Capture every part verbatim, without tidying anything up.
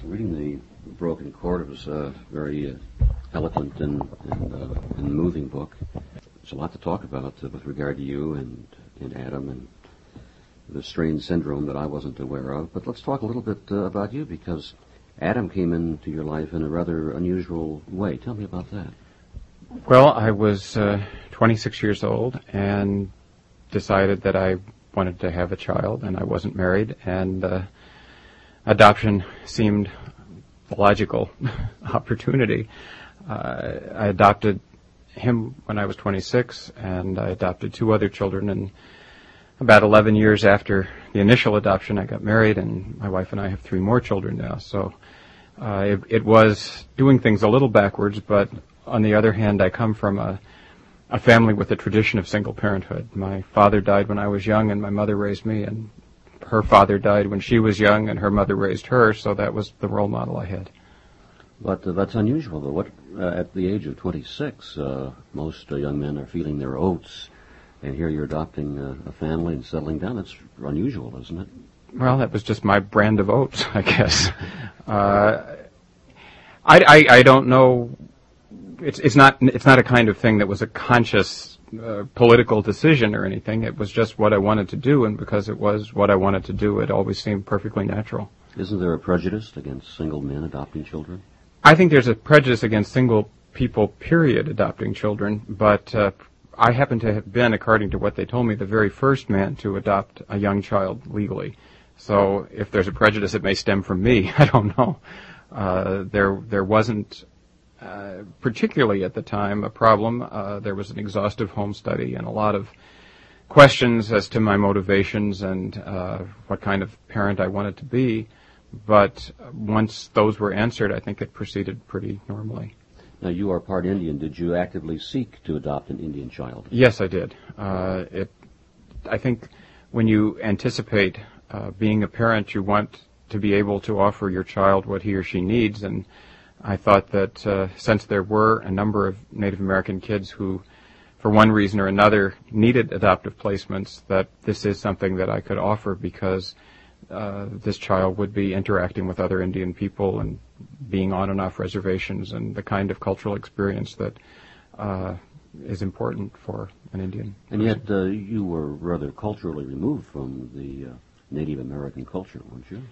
Reading the Broken Chord was a very uh, eloquent and, and, uh, and moving book. There's a lot to talk about uh, with regard to you and, and Adam and the strange syndrome that I wasn't aware of. But let's talk a little bit uh, about you, because Adam came into your life in a rather unusual way. Tell me about that. Well, I was uh, twenty-six years old and decided that I wanted to have a child, and I wasn't married, and uh, adoption seemed the logical opportunity. Uh, I adopted him when I was twenty-six, and I adopted two other children, and about eleven years after the initial adoption, I got married, and my wife and I have three more children now. So uh, it, it was doing things a little backwards, but on the other hand, I come from a, a family with a tradition of single parenthood. My father died when I was young, and my mother raised me, and her father died when she was young, and her mother raised her, so that was the role model I had. But uh, that's unusual, though. What, uh, at the age of twenty-six, uh, most uh, young men are feeling their oats, and here you're adopting a, a family and settling down. That's unusual, isn't it? Well, that was just my brand of oats, I guess. uh, I, I, I don't know. It's, it's not. It's not a kind of thing that was a conscious uh, political decision or anything. It was just what I wanted to do, and because it was what I wanted to do, it always seemed perfectly natural. Isn't there a prejudice against single men adopting children? I think there's a prejudice against single people, period, adopting children, but uh, I happen to have been, according to what they told me, the very first man to adopt a young child legally. So if there's a prejudice, it may stem from me. I don't know. Uh, there, there wasn't, uh, particularly at the time, a problem. Uh, there was an exhaustive home study and a lot of questions as to my motivations and uh, what kind of parent I wanted to be. But once those were answered, I think it proceeded pretty normally. Now, you are part Indian. Did you actively seek to adopt an Indian child? Yes, I did. Uh, it, I think when you anticipate uh, being a parent, you want to be able to offer your child what he or she needs. And I thought that uh, since there were a number of Native American kids who, for one reason or another, needed adoptive placements, that this is something that I could offer, because Uh, this child would be interacting with other Indian people and being on and off reservations, and the kind of cultural experience that uh, is important for an Indian person. And yet uh, you were rather culturally removed from the uh, Native American culture, weren't you?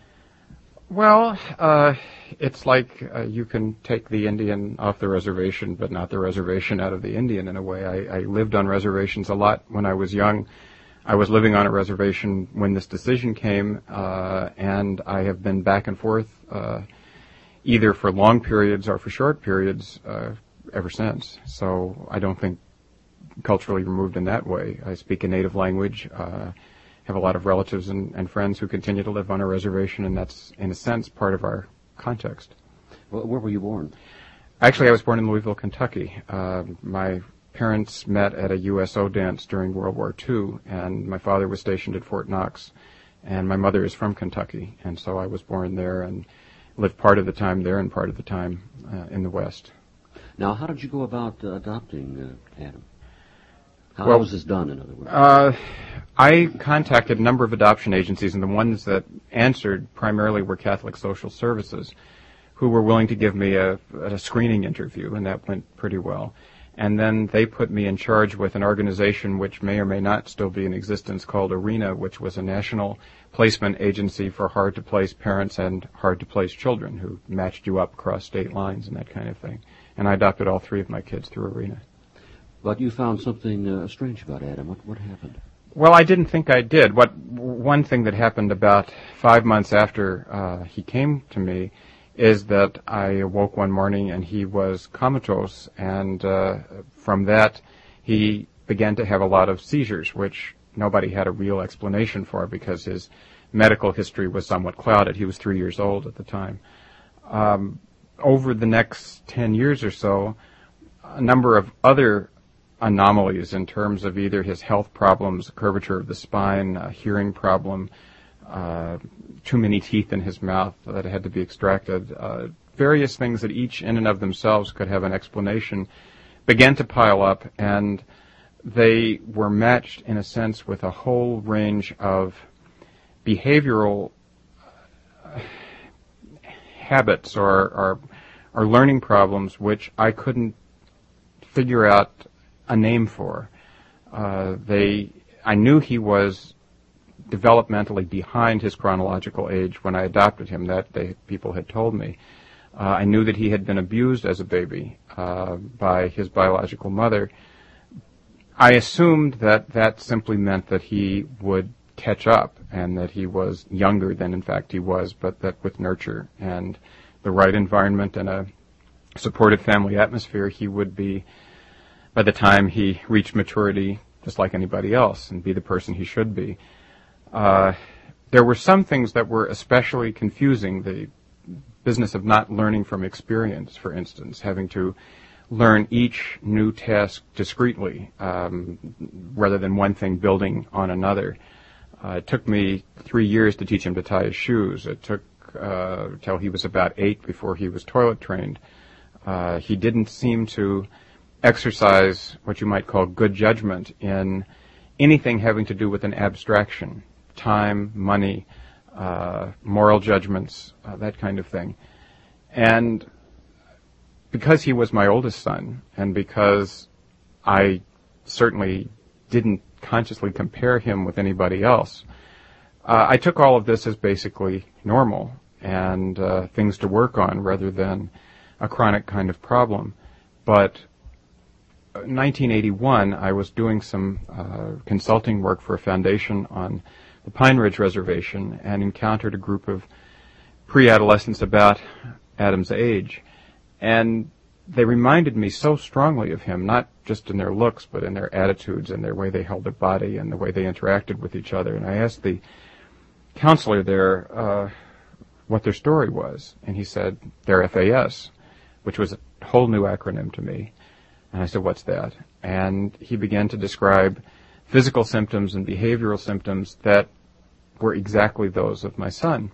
Well, uh, it's like uh, you can take the Indian off the reservation, but not the reservation out of the Indian, in a way. I, I lived on reservations a lot when I was young. I was living on a reservation when this decision came, uh, and I have been back and forth uh, either for long periods or for short periods uh, ever since. So I don't think culturally removed in that way. I speak a native language, uh, have a lot of relatives and, and friends who continue to live on a reservation, and that's, in a sense, part of our context. Well, where were you born? Actually, I was born in Louisville, Kentucky. Uh, my parents met at a U S O dance during World War Two, and my father was stationed at Fort Knox, and my mother is from Kentucky, and so I was born there and lived part of the time there and part of the time uh, in the West. Now, how did you go about uh, adopting uh, Adam? How well, was this done, in other words? Uh, I contacted a number of adoption agencies, and the ones that answered primarily were Catholic Social Services, who were willing to give me a, a screening interview, and that went pretty well. And then they put me in charge with an organization which may or may not still be in existence called ARENA, which was a national placement agency for hard-to-place parents and hard-to-place children, who matched you up across state lines and that kind of thing. And I adopted all three of my kids through ARENA. But you found something uh, strange about Adam. What, what happened? Well, I didn't think I did. What one thing that happened about five months after uh, he came to me is that I awoke one morning and he was comatose, and uh, from that he began to have a lot of seizures, which nobody had a real explanation for because his medical history was somewhat clouded. He was three years old at the time. Um, over the next ten years or so, a number of other anomalies in terms of either his health problems, curvature of the spine, a hearing problem, uh, too many teeth in his mouth that had to be extracted, uh, various things that each in and of themselves could have an explanation, began to pile up, and they were matched in a sense with a whole range of behavioral habits or, or, or learning problems which I couldn't figure out a name for. Uh, they, I knew he was developmentally behind his chronological age when I adopted him. That they, people had told me. Uh, I knew that he had been abused as a baby uh, by his biological mother. I assumed that that simply meant that he would catch up and that he was younger than in fact he was, but that with nurture and the right environment and a supportive family atmosphere, he would be, by the time he reached maturity, just like anybody else and be the person he should be. Uh, there were some things that were especially confusing. The business of not learning from experience, for instance, having to learn each new task discreetly um, rather than one thing building on another. Uh, it took me three years to teach him to tie his shoes. It took uh, till he was about eight before he was toilet trained. Uh, he didn't seem to exercise what you might call good judgment in anything having to do with an abstraction, time, money, uh, moral judgments, uh, that kind of thing. And because he was my oldest son, and because I certainly didn't consciously compare him with anybody else, uh, I took all of this as basically normal and uh, things to work on rather than a chronic kind of problem. But in nineteen eighty-one, I was doing some uh, consulting work for a foundation on the Pine Ridge Reservation and encountered a group of pre-adolescents about Adam's age. And they reminded me so strongly of him, not just in their looks, but in their attitudes and their way they held their body and the way they interacted with each other. And I asked the counselor there uh, what their story was. And he said, they're F A S, which was a whole new acronym to me. And I said, what's that? And he began to describe physical symptoms and behavioral symptoms that were exactly those of my son.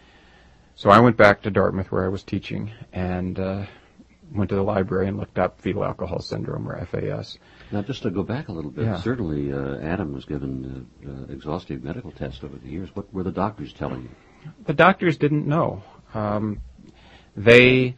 So I went back to Dartmouth where I was teaching and uh, went to the library and looked up fetal alcohol syndrome, or F A S. Now, just to go back a little bit, Yeah. certainly uh, Adam was given uh, uh, exhaustive medical tests over the years. What were the doctors telling you? The doctors didn't know. Um, they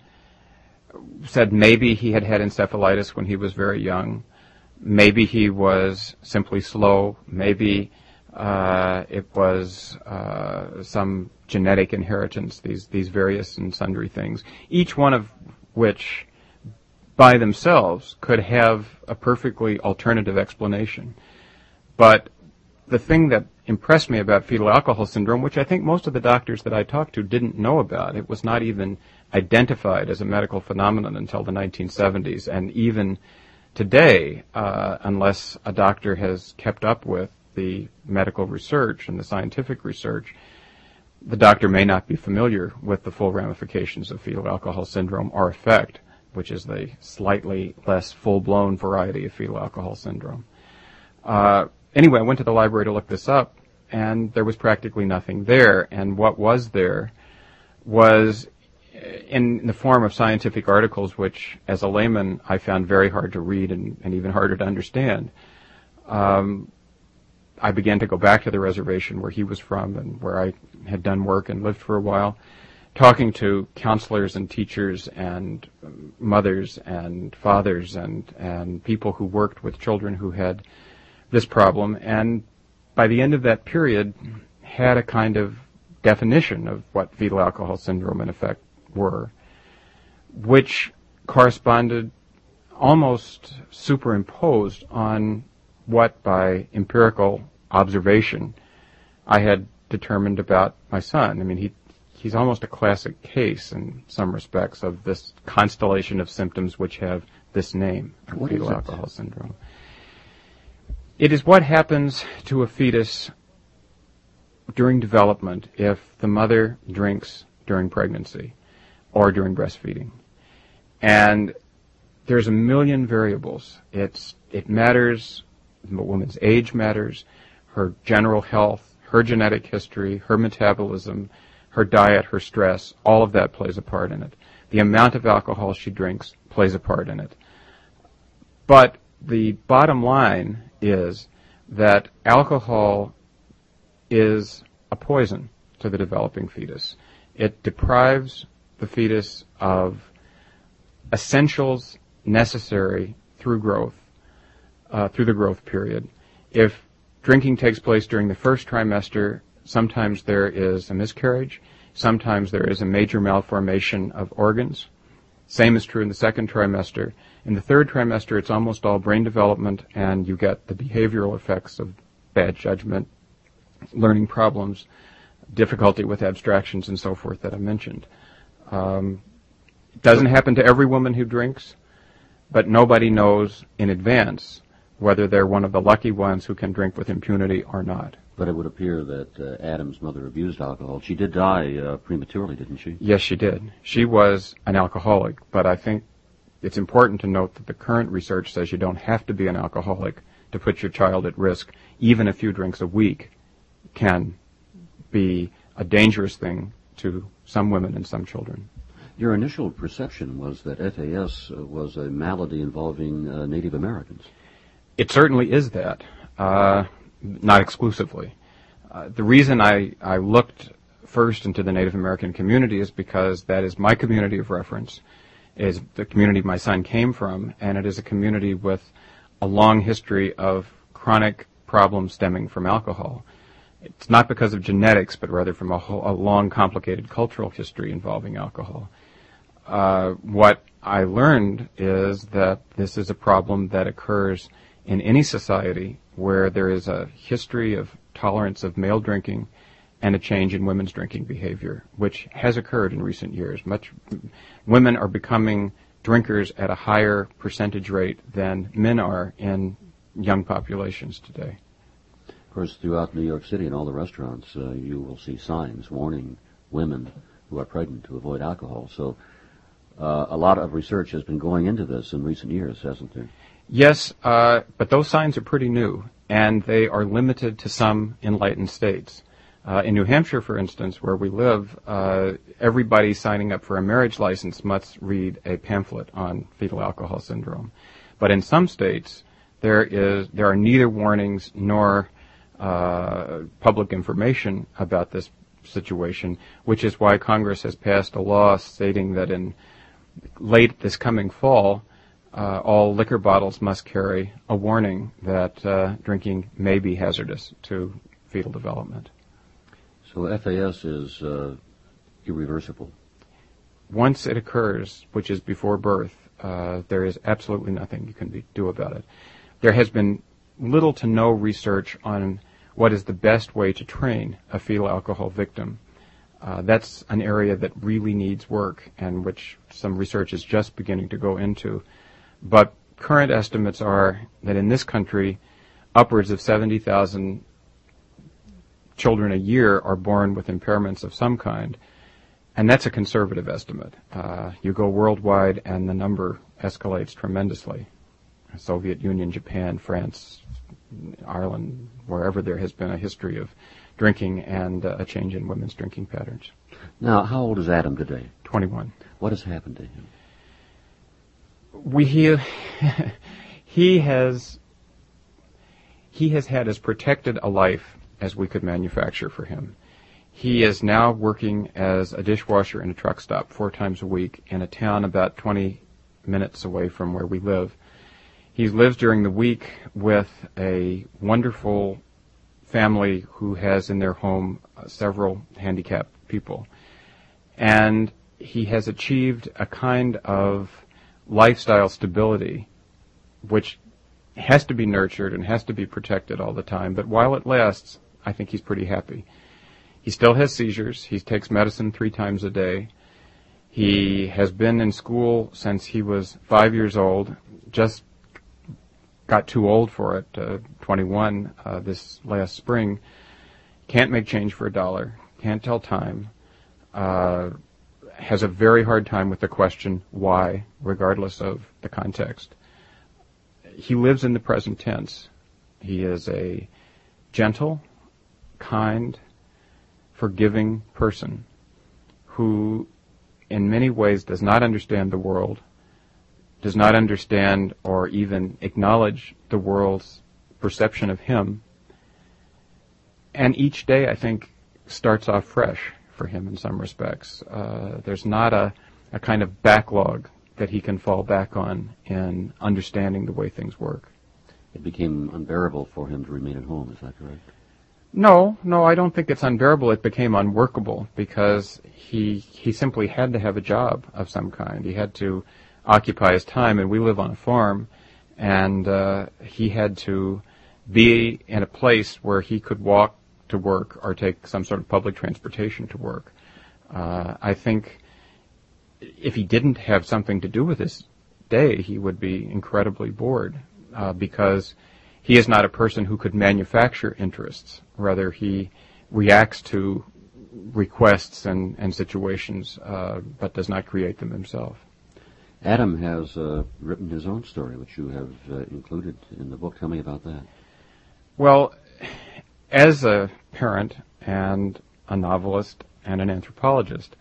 said maybe he had had encephalitis when he was very young. Maybe he was simply slow. Maybe uh, it was uh, some genetic inheritance, these, these various and sundry things, each one of which by themselves could have a perfectly alternative explanation. But the thing that impressed me about fetal alcohol syndrome, which I think most of the doctors that I talked to didn't know about, it was not even identified as a medical phenomenon until the nineteen seventies. And even today, uh, unless a doctor has kept up with the medical research and the scientific research, the doctor may not be familiar with the full ramifications of fetal alcohol syndrome or effect, which is the slightly less full-blown variety of fetal alcohol syndrome. Uh, anyway, I went to the library to look this up, and there was practically nothing there. And what was there was in the form of scientific articles, which, as a layman, I found very hard to read and, and even harder to understand. Um, I began to go back to the reservation where he was from and where I had done work and lived for a while, talking to counselors and teachers and mothers and fathers and, and people who worked with children who had this problem. And by the end of that period, had a kind of definition of what fetal alcohol syndrome in effect were, which corresponded almost superimposed on what, by empirical observation, I had determined about my son. I mean, he he's almost a classic case in some respects of this constellation of symptoms which have this name, What fetal is it? alcohol syndrome. It is what happens to a fetus during development if the mother drinks during pregnancy or during breastfeeding. And there's a million variables. It's it matters, the woman's age matters, her general health, her genetic history, her metabolism, her diet, her stress, all of that plays a part in it. The amount of alcohol she drinks plays a part in it. But the bottom line is that alcohol is a poison to the developing fetus. It deprives the fetus of essentials necessary through growth, uh, through the growth period. If drinking takes place during the first trimester, sometimes there is a miscarriage, sometimes there is a major malformation of organs. Same is true in the second trimester. In the third trimester, it's almost all brain development, and you get the behavioral effects of bad judgment, learning problems, difficulty with abstractions, and so forth that I mentioned. Um, it doesn't happen to every woman who drinks, but nobody knows in advance whether they're one of the lucky ones who can drink with impunity or not. But it would appear that uh, Adam's mother abused alcohol. She did die uh, prematurely, didn't she? Yes, she did. She was an alcoholic, but I think it's important to note that the current research says you don't have to be an alcoholic to put your child at risk. Even a few drinks a week can be a dangerous thing to some women and some children. Your initial perception was that F A S uh, was a malady involving uh, Native Americans. It certainly is that, uh, not exclusively. Uh, the reason I, I looked first into the Native American community is because that is my community of reference, is the community my son came from, and it is a community with a long history of chronic problems stemming from alcohol. It's not because of genetics, but rather from a, whole, a long, complicated cultural history involving alcohol. Uh, what I learned is that this is a problem that occurs in any society where there is a history of tolerance of male drinking and a change in women's drinking behavior, which has occurred in recent years. Much women are becoming drinkers at a higher percentage rate than men are in young populations today. Of course, throughout New York City and all the restaurants, uh, you will see signs warning women who are pregnant to avoid alcohol. So uh, a lot of research has been going into this in recent years, hasn't there? Yes, uh, but those signs are pretty new, and they are limited to some enlightened states. Uh, in New Hampshire, for instance, where we live, uh, everybody signing up for a marriage license must read a pamphlet on fetal alcohol syndrome. But in some states, there is there are neither warnings nor uh, public information about this situation, which is why Congress has passed a law stating that in late this coming fall, uh, all liquor bottles must carry a warning that uh, drinking may be hazardous to fetal development. So F A S is uh, irreversible. Once it occurs, which is before birth, uh, there is absolutely nothing you can be, do about it. There has been little to no research on what is the best way to train a fetal alcohol victim. Uh, that's an area that really needs work and which some research is just beginning to go into. But current estimates are that in this country, upwards of seventy thousand children a year are born with impairments of some kind, and that's a conservative estimate. Uh, you go worldwide and the number escalates tremendously. Soviet Union, Japan, France, Ireland, wherever there has been a history of drinking and uh, a change in women's drinking patterns. Now, how old is Adam today? twenty-one. What has happened to him? We he, he has he has had as protected a life as we could manufacture for him. He is now working as a dishwasher in a truck stop four times a week in a town about twenty minutes away from where we live. He lives during the week with a wonderful family who has in their home uh, several handicapped people. And he has achieved a kind of lifestyle stability which has to be nurtured and has to be protected all the time. But while it lasts, I think he's pretty happy. He still has seizures. He takes medicine three times a day. He has been in school since he was five years old, just got too old for it, uh, twenty-one, uh, this last spring. Can't make change for a dollar. Can't tell time. Uh, has a very hard time with the question why, regardless of the context. He lives in the present tense. He is a gentle, kind, forgiving person who in many ways does not understand the world, does not understand or even acknowledge the world's perception of him. And each day, I think, starts off fresh for him in some respects. Uh, there's not a, a kind of backlog that he can fall back on in understanding the way things work. It became unbearable for him to remain at home, is that correct? No, no, I don't think it's unbearable. It became unworkable because he he simply had to have a job of some kind. He had to occupy his time, and we live on a farm, and uh, he had to be in a place where he could walk to work or take some sort of public transportation to work. Uh, I think if he didn't have something to do with his day, he would be incredibly bored uh, because he is not a person who could manufacture interests. Rather, he reacts to requests and, and situations, uh, but does not create them himself. Adam has uh, written his own story, which you have uh, included in the book. Tell me about that. Well, as a parent and a novelist and an anthropologist,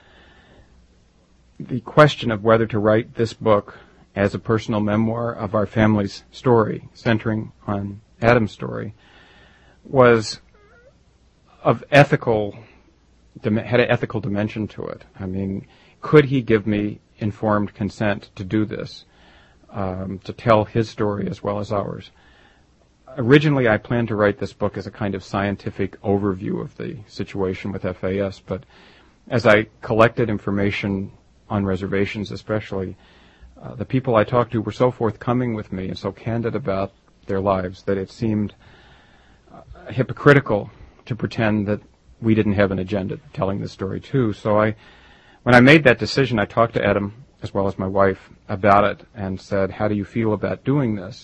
the question of whether to write this book as a personal memoir of our family's story, centering on Adam's story, was of ethical, had an ethical dimension to it. I mean, could he give me informed consent to do this, um, to tell his story as well as ours? Originally, I planned to write this book as a kind of scientific overview of the situation with F A S, but as I collected information on reservations especially, uh, the people I talked to were so forthcoming with me and so candid about their lives that it seemed uh, hypocritical to pretend that we didn't have an agenda telling this story too. So I, when I made that decision, I talked to Adam as well as my wife about it and said, how do you feel about doing this?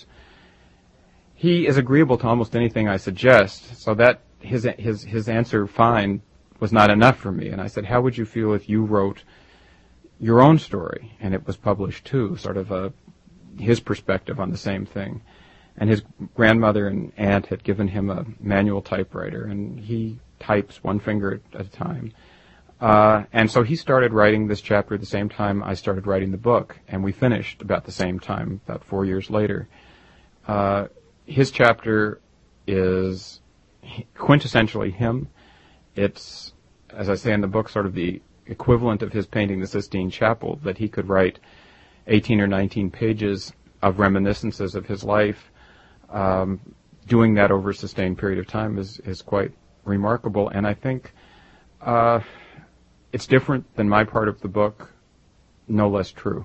He is agreeable to almost anything I suggest, so that his his his answer, fine, was not enough for me. And I said, how would you feel if you wrote your own story and it was published too, sort of a his perspective on the same thing? And his grandmother and aunt had given him a manual typewriter, and he types one finger at a time. Uh, and so he started writing this chapter at the same time I started writing the book, and we finished about the same time, about four years later. Uh, his chapter is quintessentially him. It's, as I say in the book, sort of the equivalent of his painting the Sistine Chapel, that he could write eighteen or nineteen pages of reminiscences of his life. Um, doing that over a sustained period of time is, is quite remarkable, and I think uh, it's different than my part of the book, no less true.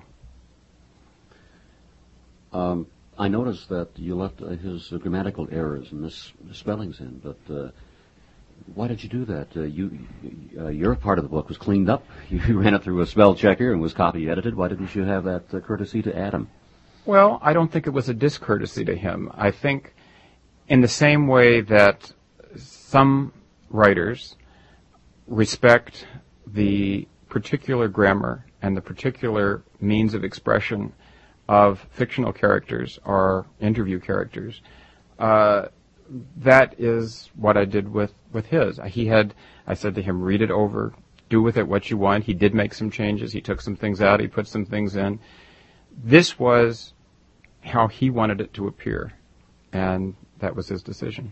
Um, I noticed that you left uh, his uh, grammatical errors and mis- misspellings in, but uh, why did you do that? Uh, you, uh, your part of the book was cleaned up. You ran it through a spell checker and was copy edited. Why didn't you have that uh, courtesy to Adam? Well, I don't think it was a discourtesy to him. I think in the same way that some writers respect the particular grammar and the particular means of expression of fictional characters or interview characters, uh, that is what I did with, with his. He had, I said to him, read it over, do with it what you want. He did make some changes. He took some things out. He put some things in. This was how he wanted it to appear, and that was his decision.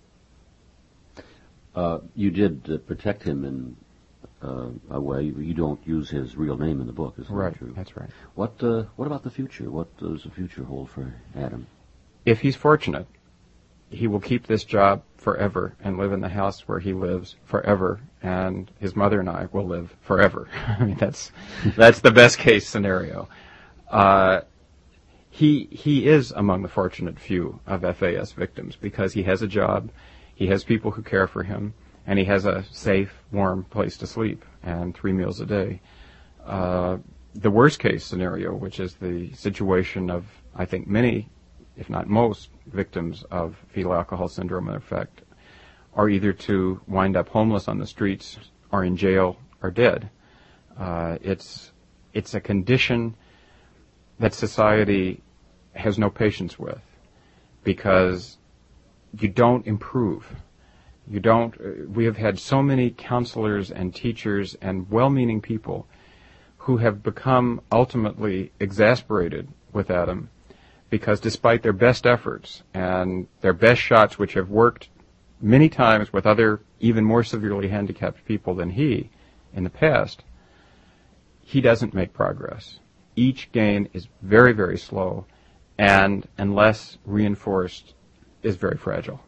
Uh, you did uh, protect him in uh, a way. You don't use his real name in the book, is that right, true? That's right. What uh, What about the future? What does the future hold for Adam? If he's fortunate, he will keep this job forever and live in the house where he lives forever, and his mother and I will live forever. I mean, that's that's the best case scenario. Uh, he he is among the fortunate few of F A S victims because he has a job, he has people who care for him, and he has a safe, warm place to sleep and three meals a day. Uh, the worst case scenario, which is the situation of, I think, many, if not most, victims of fetal alcohol syndrome, in effect, are either to wind up homeless on the streets or in jail or dead. Uh, it's it's a condition that society has no patience with because you don't improve. You don't. Uh, we have had so many counselors and teachers and well-meaning people who have become ultimately exasperated with Adam because despite their best efforts and their best shots, which have worked many times with other even more severely handicapped people than he, in the past, he doesn't make progress. Each gain is very, very slow, and unless reinforced, is very fragile.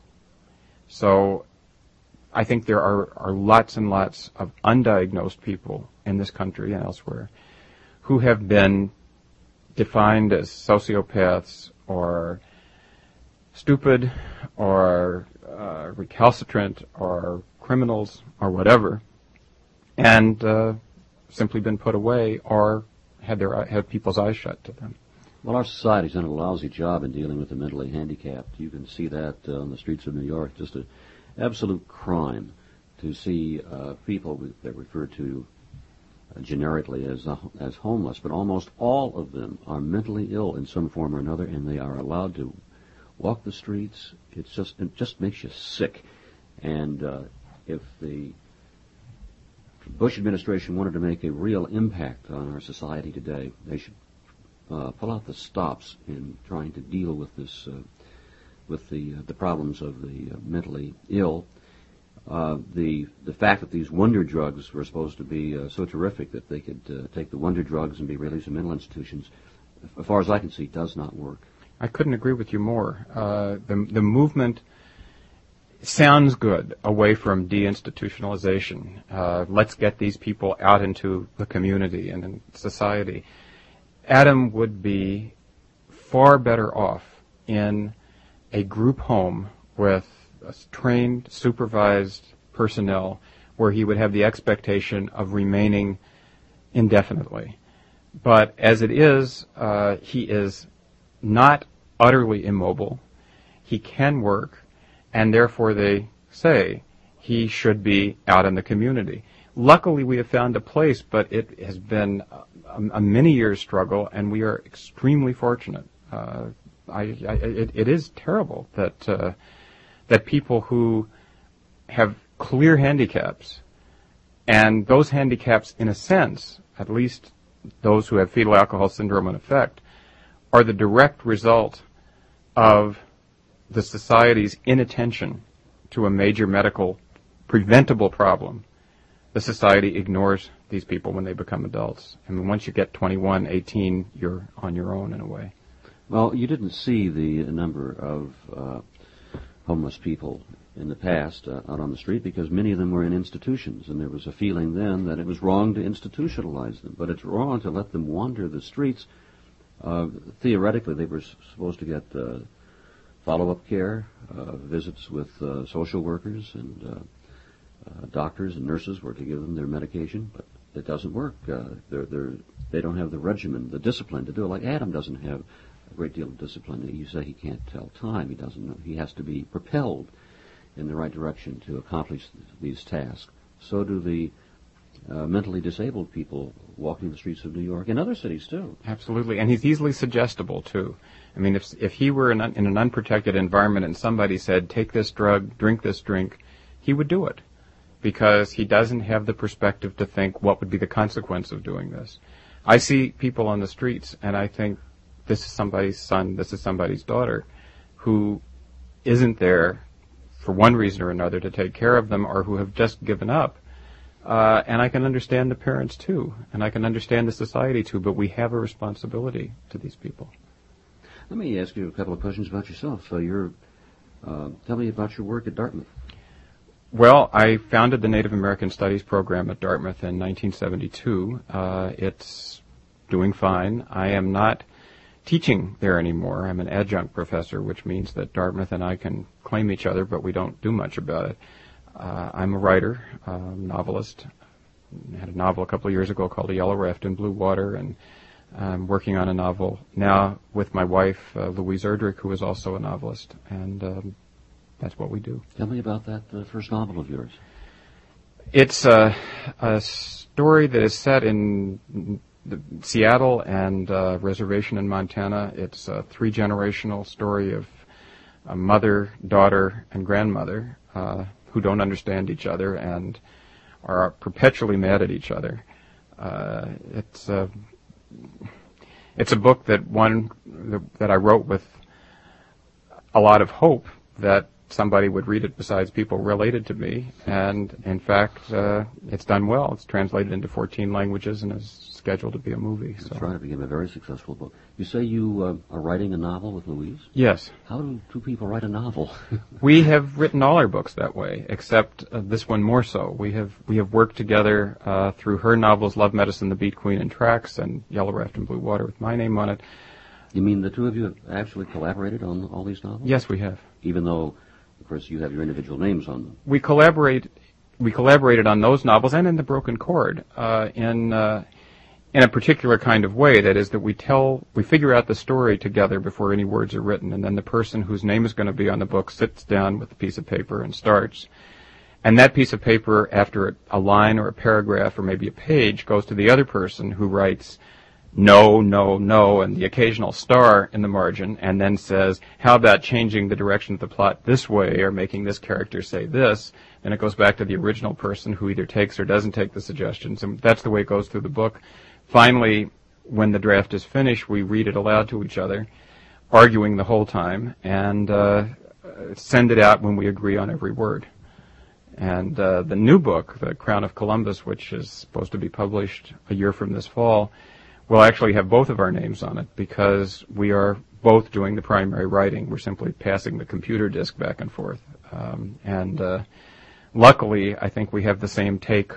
So I think there are, are lots and lots of undiagnosed people in this country and elsewhere who have been defined as sociopaths or stupid or uh, recalcitrant or criminals or whatever, and uh, simply been put away or had their had people's eyes shut to them. Well, our society's done a lousy job in dealing with the mentally handicapped. You can see that uh, on the streets of New York. Just an absolute crime to see uh, people that refer to uh, generically as uh, as homeless, but almost all of them are mentally ill in some form or another, and they are allowed to walk the streets. It's just it just makes you sick. And uh, if the Bush administration wanted to make a real impact on our society today, they should uh, pull out the stops in trying to deal with this, uh, with the uh, the problems of the uh, mentally ill. Uh, the the fact that these wonder drugs were supposed to be uh, so terrific that they could uh, take the wonder drugs and be released in mental institutions, as far as I can see, does not work. I couldn't agree with you more. Uh, the the movement sounds good away from deinstitutionalization. Uh, let's get these people out into the community and in society. Adam would be far better off in a group home with a trained, supervised personnel where he would have the expectation of remaining indefinitely. But as it is, uh, he is not utterly immobile. He can work. And therefore they say he should be out in the community. Luckily, we have found a place, but it has been a, a many-year struggle, and we are extremely fortunate. Uh, I, I, it, it is terrible that uh, that people who have clear handicaps, and those handicaps, in a sense, at least those who have fetal alcohol syndrome in effect, are the direct result of the society's inattention to a major medical preventable problem. The society ignores these people when they become adults. I mean, once you get twenty-one, eighteen, you're on your own in a way. Well, you didn't see the number of uh, homeless people in the past uh, out on the street because many of them were in institutions, and there was a feeling then that it was wrong to institutionalize them, but it's wrong to let them wander the streets. Uh, theoretically, they were supposed to get uh, follow-up care, uh, visits with uh, social workers and uh, uh, doctors and nurses were to give them their medication, but it doesn't work. Uh, they're, they're, they don't have the regimen, the discipline to do it. Like Adam doesn't have a great deal of discipline. You say he can't tell time. He doesn't know. He has to be propelled in the right direction to accomplish th- these tasks. So do the uh, mentally disabled people walking the streets of New York and other cities too. Absolutely, and he's easily suggestible too. I mean, if if he were in, a, in an unprotected environment and somebody said, take this drug, drink this drink, he would do it because he doesn't have the perspective to think what would be the consequence of doing this. I see people on the streets and I think this is somebody's son, this is somebody's daughter who isn't there for one reason or another to take care of them or who have just given up. Uh, and I can understand the parents too, and I can understand the society too, but we have a responsibility to these people. Let me ask you a couple of questions about yourself. So you're, uh, tell me about your work at Dartmouth. Well, I founded the Native American Studies program at Dartmouth in nineteen seventy-two. Uh, it's doing fine. I am not teaching there anymore. I'm an adjunct professor, which means that Dartmouth and I can claim each other, but we don't do much about it. Uh, I'm a writer, uh, novelist. I had a novel a couple of years ago called A Yellow Raft in Blue Water, and I'm working on a novel now with my wife, uh, Louise Erdrich, who is also a novelist, and um, that's what we do. Tell me about that uh, first novel of yours. It's uh, a story that is set in the Seattle and uh, reservation in Montana. It's a three-generational story of a mother, daughter, and grandmother uh, who don't understand each other and are perpetually mad at each other. Uh, it's a it's a book that one that I wrote with a lot of hope that somebody would read it besides people related to me. And in fact, uh, it's done well. It's translated into fourteen languages and is scheduled to be a movie. So. That's right. It became a very successful book. You say you uh, are writing a novel with Louise? Yes. How do two people write a novel? We have written all our books that way, except uh, this one more so. We have we have worked together uh, through her novels, Love Medicine, The Beat Queen, and Tracks, and Yellow Raft and Blue Water with my name on it. You mean the two of you have actually collaborated on all these novels? Yes, we have. Even though, of course, you have your individual names on them. We collaborate. We collaborated on those novels and in The Broken Chord uh, in uh, in a particular kind of way. That is, that we tell, we figure out the story together before any words are written, and then the person whose name is going to be on the book sits down with a piece of paper and starts. And that piece of paper, after a line or a paragraph or maybe a page, goes to the other person who writes no, no, no, and the occasional star in the margin, and then says, how about changing the direction of the plot this way, or making this character say this? And it goes back to the original person who either takes or doesn't take the suggestions, and that's the way it goes through the book. Finally, when the draft is finished, we read it aloud to each other, arguing the whole time, and uh, send it out when we agree on every word. And uh, the new book, The Crown of Columbus, which is supposed to be published a year from this fall, will actually have both of our names on it because we are both doing the primary writing. We're simply passing the computer disk back and forth. Um, and uh, luckily, I think we have the same take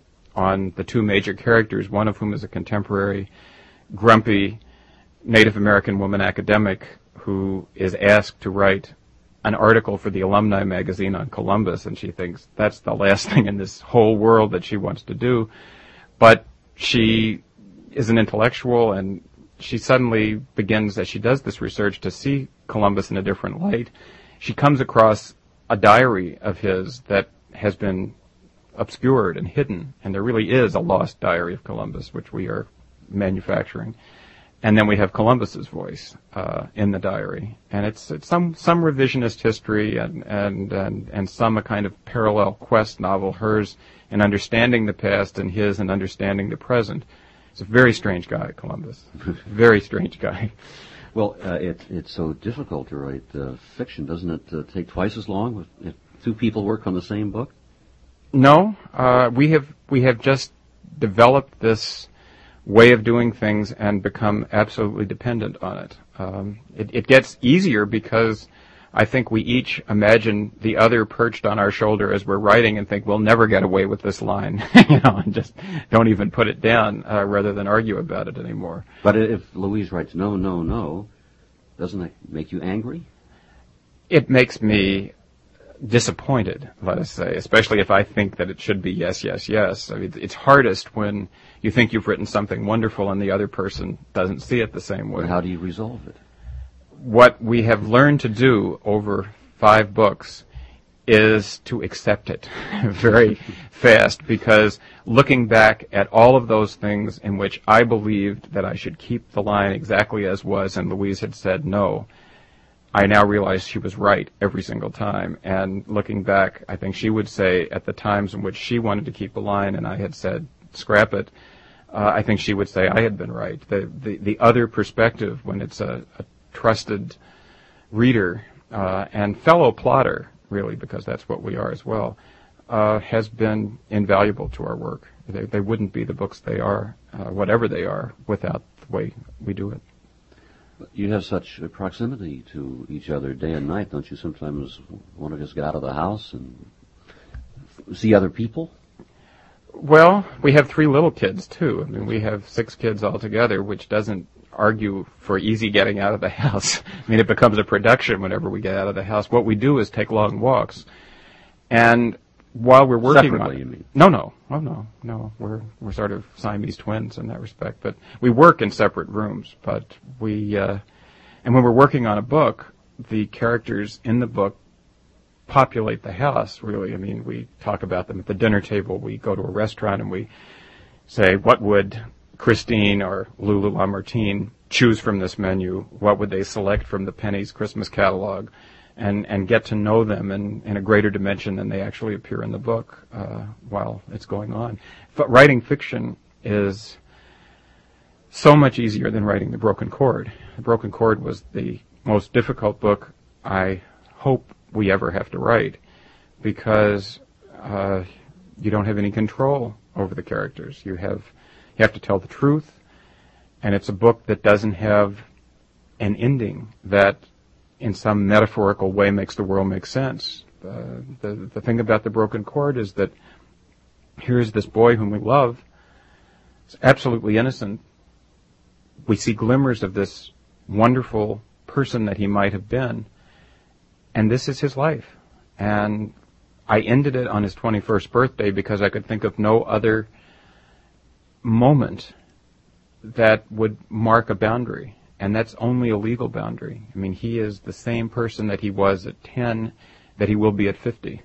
on the two major characters, one of whom is a contemporary, grumpy Native American woman academic who is asked to write an article for the alumni magazine on Columbus, and she thinks that's the last thing in this whole world that she wants to do. But she is an intellectual, and she suddenly begins, as she does this research, to see Columbus in a different light. She comes across a diary of his that has been obscured and hidden, and there really is a lost diary of Columbus, which we are manufacturing. And then we have Columbus's voice uh, in the diary, and it's it's some some revisionist history and and and and some a kind of parallel quest novel, hers in understanding the past and his in understanding the present. It's a very strange guy, Columbus. Very strange guy. Well, uh, it, it's so difficult to write uh, fiction. Doesn't it uh, take twice as long if two people work on the same book? No, uh, we have we have just developed this way of doing things and become absolutely dependent on it. Um, it, it gets easier because I think we each imagine the other perched on our shoulder as we're writing and think we'll never get away with this line, you know, and just don't even put it down uh, rather than argue about it anymore. But if Louise writes no, no, no, doesn't that make you angry? It makes me disappointed, let us say, especially if I think that it should be yes, yes, yes. I mean, it's hardest when you think you've written something wonderful and the other person doesn't see it the same way. But how do you resolve it? What we have learned to do over five books is to accept it very fast, because looking back at all of those things in which I believed that I should keep the line exactly as was and Louise had said no, I now realize she was right every single time. And looking back, I think she would say at the times in which she wanted to keep a line and I had said scrap it, uh, I think she would say I had been right. The the, the other perspective, when it's a, a trusted reader uh, and fellow plotter, really, because that's what we are as well, uh, has been invaluable to our work. They, they wouldn't be the books they are, uh, whatever they are, without the way we do it. You have such a proximity to each other day and night. Don't you sometimes want to just get out of the house and see other people? Well, we have three little kids, too. I mean, we have six kids altogether, which doesn't argue for easy getting out of the house. I mean, it becomes a production whenever we get out of the house. What we do is take long walks. And while we're working Separately, on it, you mean? No, no. Oh, no. No. We're we're sort of Siamese twins in that respect. But we work in separate rooms. But we, uh, and when we're working on a book, the characters in the book populate the house, really. I mean, we talk about them at the dinner table. We go to a restaurant and we say, what would Christine or Lulu Lamartine choose from this menu? What would they select from the Penny's Christmas catalog? And, and get to know them in, in a greater dimension than they actually appear in the book uh, while it's going on. But writing fiction is so much easier than writing The Broken Chord. The Broken Chord was the most difficult book, I hope, we ever have to write, because uh, you don't have any control over the characters. You have you have to tell the truth, and it's a book that doesn't have an ending that, in some metaphorical way, makes the world make sense. Uh, the the thing about The Broken Chord is that here's this boy whom we love. He's absolutely innocent. We see glimmers of this wonderful person that he might have been, and this is his life. And I ended it on his twenty-first birthday because I could think of no other moment that would mark a boundary, and that's only a legal boundary. I mean, he is the same person that he was at ten, that he will be at fifty.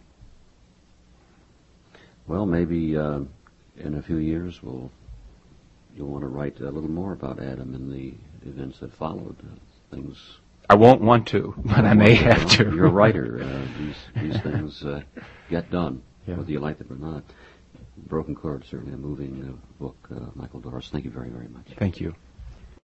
Well, maybe uh, in a few years we'll you'll want to write a little more about Adam and the events that followed. Uh, things. I won't want to, but I may have well, to. You're a writer. Uh, these these things uh, get done, yeah. whether you like it or not. Broken Chord, certainly a moving uh, book. Uh, Michael Doris, thank you very, very much. Thank you.